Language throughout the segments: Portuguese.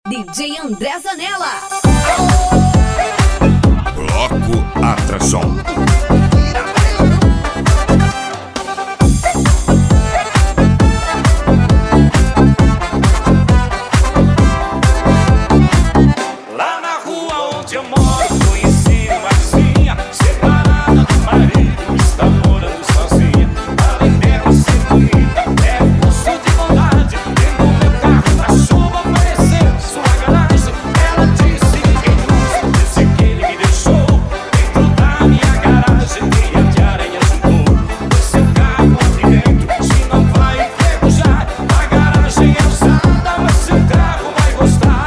DJ André Zanella. Bloco Atração. Lá na rua onde eu moro, conheci uma vizinha separada do marido, está morando sozinha. Além dela ser bonita, é pulso de bondade. Dentro do meu carro, a chuva apareceu, sua garagem. Ela disse que não, disse que ele me deixou dentro da minha garagem. Teia de aranha juntou o seu carro aqui dentro. Se não vai enferrujar, a garagem é usada, mas seu carro vai gostar.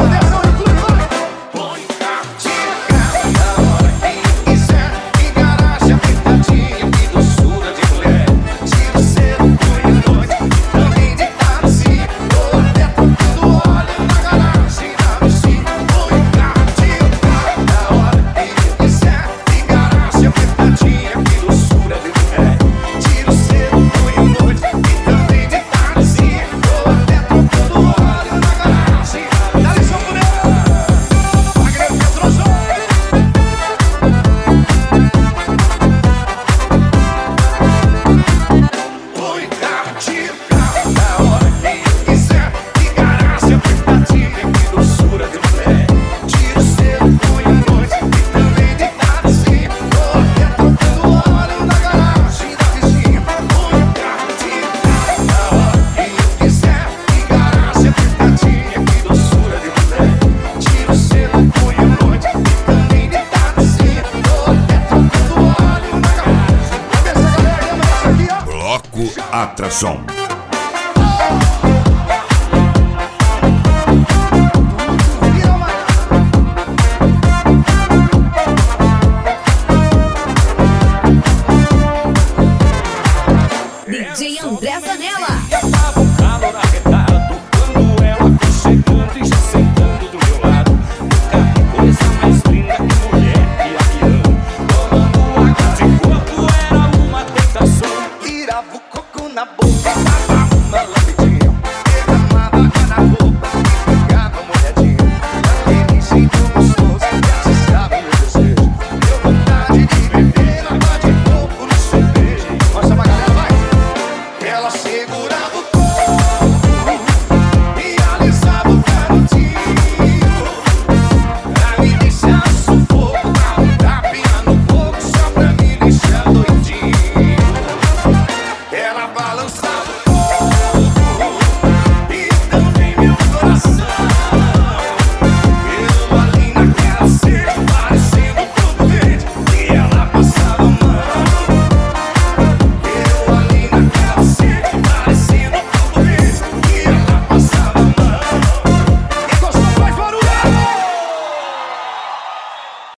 Põe o carro, tira a cara da hora que quiser. Que garagem apertadinha, que doçura de mulher. Tira cedo, põe à noite, também de tardezinha. Ou até trocando óleo na garagem da vizinha. Põe o carro, tira a cara da hora que quiser. Que garagem apertadinha, que doçura de mulher. Tira cedo, põe à noite, também de tardezinha. Ou até trocando óleo na garagem da vizinha. Põe o carro, tira o carro da hora que quiser. Que garagem apertadinha, que doçura de mulher. Tira cedo, põe à noite e também de tardezinha. Ou até trocando óleo na garagem da vizinha. Põe o carro, tira o carro da hora que quiser. Que garagem apertadinha, que doçura de mulher. Tira cedo, põe à noite e também de tardezinha. Ou até trocando óleo na garagem. Bloco Atração.